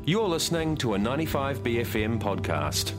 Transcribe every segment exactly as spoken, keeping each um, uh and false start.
You're listening to a ninety-five B F M podcast.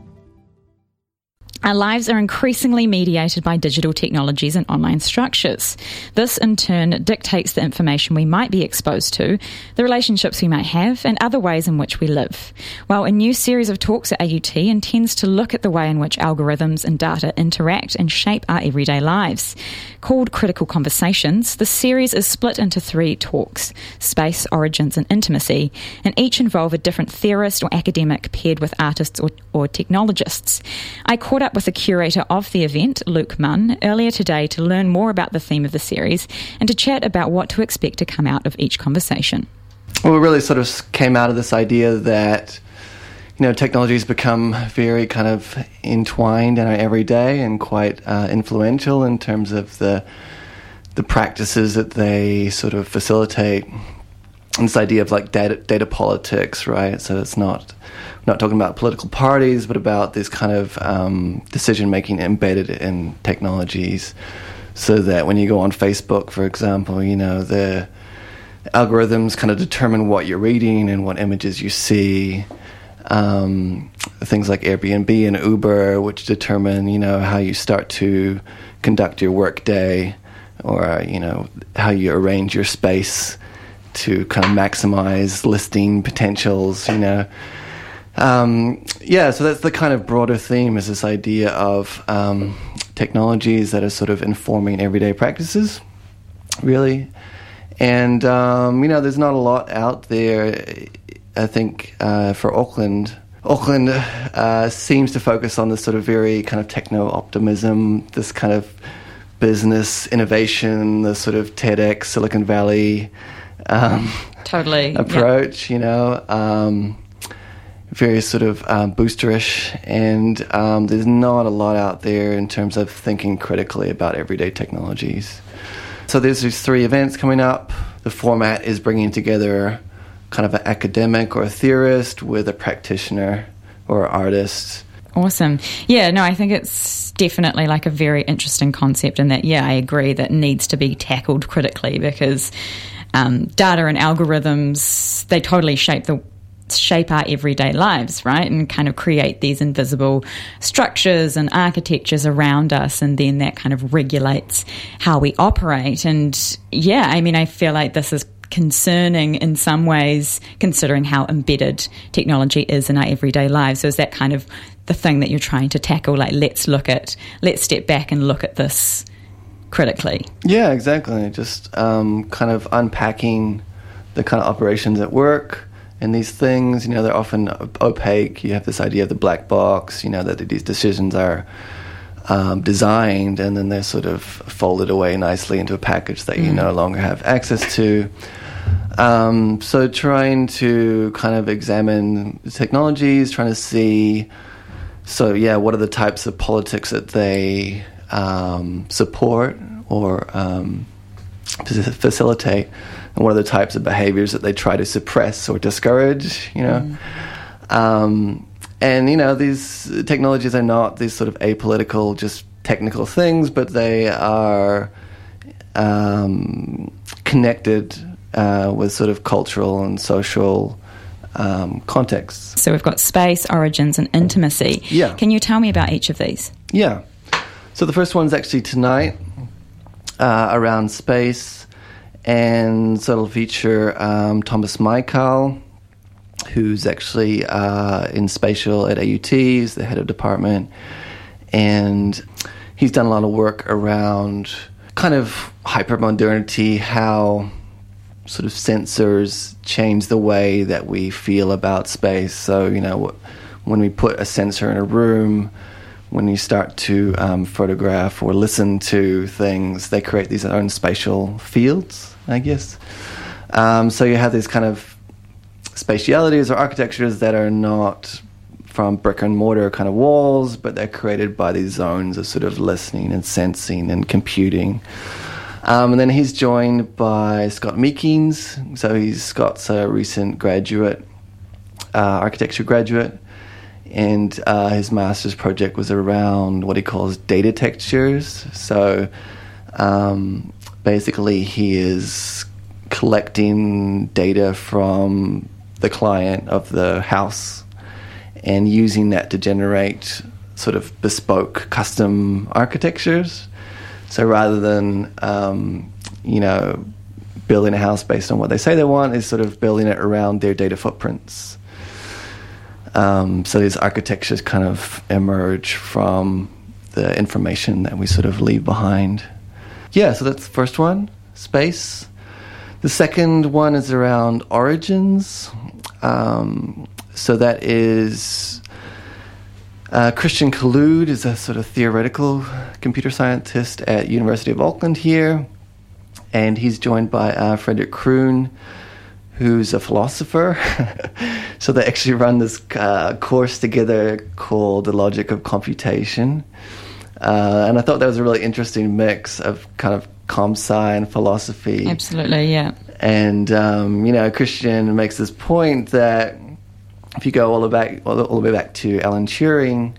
Our lives are increasingly mediated by digital technologies and online structures. This, in turn, dictates the information we might be exposed to, the relationships we might have, and other ways in which we live. Well, a new series of talks at A U T intends to look at the way in which algorithms and data interact and shape our everyday lives. Called Critical Conversations, the series is split into three talks: Space, Origins and Intimacy, and each involve a different theorist or academic paired with artists or, or technologists. I caught up with the curator of the event, Luke Munn, earlier today to learn more about the theme of the series and to chat about what to expect to come out of each conversation. Well, it really sort of came out of this idea that, you know, technologies become very kind of entwined in our everyday and quite uh, influential in terms of the the practices that they sort of facilitate. And this idea of like data data politics, right? So it's not we're not talking about political parties, but about this kind of um, decision making embedded in technologies. So that when you go on Facebook, for example, you know, the algorithms kind of determine what you're reading and what images you see. Um, things like Airbnb and Uber, which determine, you know, how you start to conduct your work day, or, you know, how you arrange your space to kind of maximize listing potentials, you know. Um, yeah, so that's the kind of broader theme, is this idea of um, technologies that are sort of informing everyday practices, really. And, um, you know, there's not a lot out there, I think, uh, for Auckland. Auckland uh, seems to focus on this sort of very kind of techno-optimism, this kind of business innovation, the sort of TEDx, Silicon Valley um, totally approach, yep. you know, um, very sort of um, boosterish. And um, there's not a lot out there in terms of thinking critically about everyday technologies. So there's these three events coming up. The format is bringing together kind of an academic or a theorist with a practitioner or an artist. Awesome. Yeah, no, I think it's definitely like a very interesting concept, and that, yeah, I agree that needs to be tackled critically, because um, data and algorithms, they totally shape the shape our everyday lives, right? And kind of create these invisible structures and architectures around us, and then that kind of regulates how we operate. And yeah, I mean, I feel like this is concerning in some ways, considering how embedded technology is in our everyday lives. So is that kind of the thing that you're trying to tackle? Like, let's look at, let's step back and look at this critically. Yeah, exactly. Just um, kind of unpacking the kind of operations at work. And these things, you know, they're often opaque. You have this idea of the black box, you know, that these decisions are um, designed and then they're sort of folded away nicely into a package that mm. you no longer have access to. Um, so trying to kind of examine the technologies, trying to see, so yeah, what are the types of politics that they um, support or um, facilitate, and what are the types of behaviors that they try to suppress or discourage, you know. Mm. Um, and, you know, these technologies are not these sort of apolitical, just technical things, but they are um, connected uh, with sort of cultural and social um, contexts. So we've got space, origins, and intimacy. Yeah. Can you tell me about each of these? Yeah. So the first one's actually tonight uh, around space. And so it'll feature um, Thomas Maikal, who's actually uh, in spatial at A U T, he's the head of department, and he's done a lot of work around kind of hypermodernity, how sort of sensors change the way that we feel about space. So, you know, when we put a sensor in a room, when you start to um, photograph or listen to things, they create these own spatial fields, I guess. Um, so you have these kind of spatialities or architectures that are not from brick and mortar kind of walls, but they're created by these zones of sort of listening and sensing and computing. Um, and then he's joined by Scott Meekins. So he's Scott's a recent graduate, uh, architecture graduate. And uh, his master's project was around what he calls data textures. So um, basically he is collecting data from the client of the house, and using that to generate sort of bespoke custom architectures. So rather than, um, you know, building a house based on what they say they want, is sort of building it around their data footprints. Um, so these architectures kind of emerge from the information that we sort of leave behind. Yeah, so that's the first one, space. The second one is around origins. Um, so that is uh, Christian Khulod is a sort of theoretical computer scientist at University of Auckland here, and he's joined by uh, Frederick Kroon, who's a philosopher. So they actually run this uh, course together called The Logic of Computation. Uh, and I thought that was a really interesting mix of kind of comp sci and philosophy. Absolutely, yeah. And, um, you know, Christian makes this point that if you go all the, back, all the, all the way back to Alan Turing,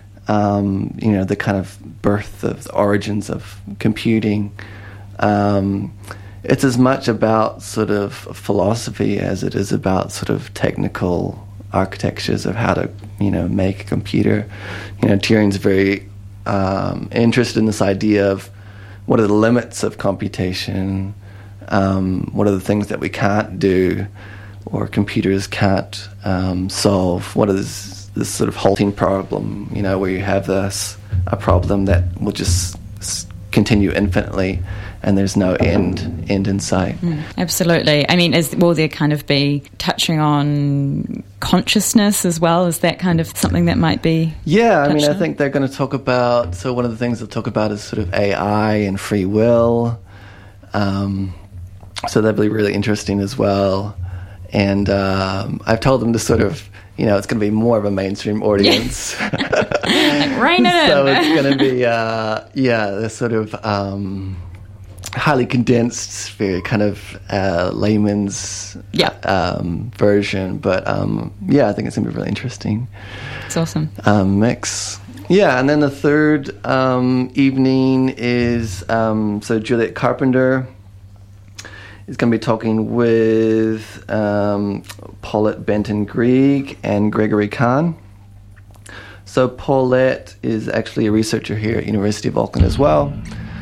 um, you know, the kind of birth of the origins of computing, um, it's as much about sort of philosophy as it is about sort of technical architectures of how to, you know, make a computer. You know, Turing's very um, interested in this idea of what are the limits of computation, um, what are the things that we can't do or computers can't um, solve, what is this sort of halting problem, you know, where you have this, a problem that will just continue infinitely and there's no end end in sight. Mm, absolutely. I mean, is, will there kind of be touching on consciousness as well? Is that kind of something that might be Yeah, I mean, I on? think they're going to talk about, so one of the things they'll talk about is sort of A I and free will. Um, so that'll be really interesting as well. And um, I've told them to sort of, you know, it's going to be more of a mainstream audience. Like, rein it So in. it's going to be, uh, yeah, the sort of um, highly condensed, very kind of uh, layman's Yeah. um, version. But um, yeah, I think it's going to be really interesting. It's awesome. Um, mix. Yeah, and then the third um, evening is, um, so Juliet Carpenter is going to be talking with um, Paulette Benton-Grieg and Gregory Kahn. So Paulette is actually a researcher here at University of Auckland as well.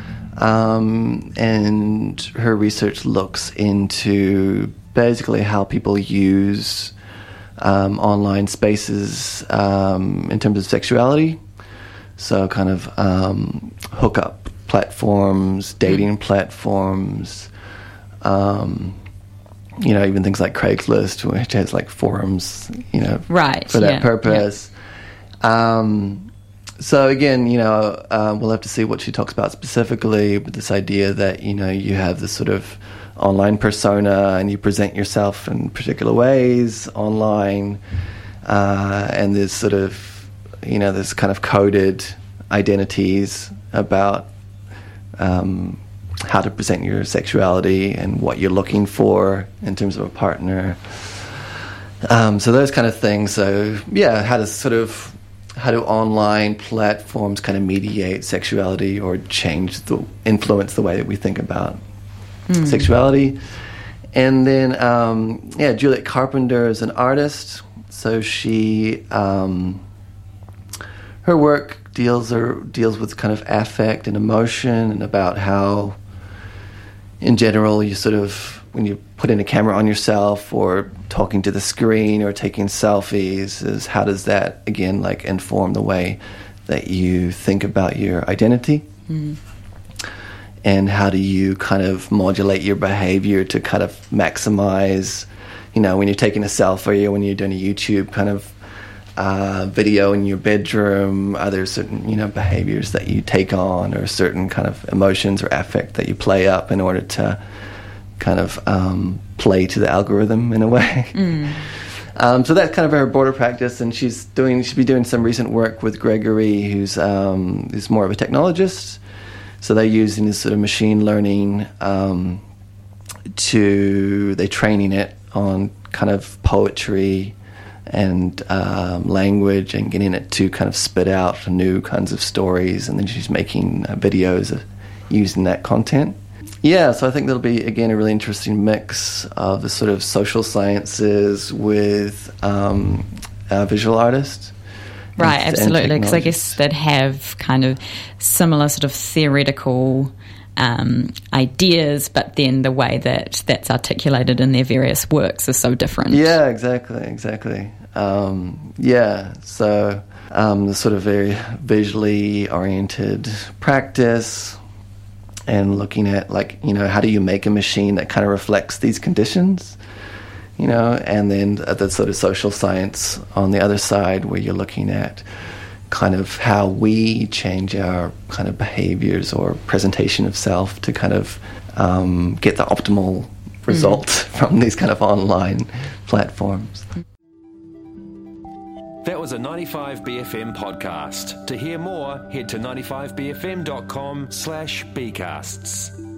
Um, and her research looks into basically how people use um, online spaces um, in terms of sexuality. So kind of um, hookup platforms, dating platforms, um, you know, even things like Craigslist, which has like forums, you know, Right, for that yeah, purpose. Um, so again, you know, uh, we'll have to see what she talks about specifically, but this idea that, you know, you have this sort of online persona and you present yourself in particular ways online, uh, and there's sort of, you know, there's kind of coded identities about um, how to present your sexuality and what you're looking for in terms of a partner. Um, so those kind of things. So yeah, how to sort of, how do online platforms kind of mediate sexuality or change the, influence the way that we think about mm. sexuality. And then, um, yeah, Juliet Carpenter is an artist. So she, um, her work deals or deals with kind of affect and emotion and about how, in general, you sort of, when you put in a camera on yourself or talking to the screen or taking selfies, is how does that, again, like inform the way that you think about your identity? Mm. And how do you kind of modulate your behavior to kind of maximize, you know, when you're taking a selfie or when you're doing a YouTube kind of uh, video in your bedroom, are there certain, you know, behaviors that you take on or certain kind of emotions or affect that you play up in order to kind of um, play to the algorithm in a way? Mm. um, so that's kind of her broader practice, and she's doing, she'll be doing some recent work with Gregory, who's um, who's more of a technologist. So they're using this sort of machine learning um, to, they're training it on kind of poetry and um, language and getting it to kind of spit out new kinds of stories, and then she's making uh, videos uh, using that content. Yeah, so I think there'll be, again, a really interesting mix of the sort of social sciences with um, uh, visual artists. Right, and, absolutely, because I and guess they'd have kind of similar sort of theoretical um, ideas, but then the way that that's articulated in their various works is so different. Yeah, exactly, exactly. Um, yeah, so um, the sort of very visually oriented practice and looking at, like, you know, how do you make a machine that kind of reflects these conditions, you know, and then the sort of social science on the other side where you're looking at kind of how we change our kind of behaviors or presentation of self to kind of um, get the optimal result mm. from these kind of online platforms. That was a ninety-five B F M podcast. To hear more, head to ninety-five b f m dot com slash bcasts.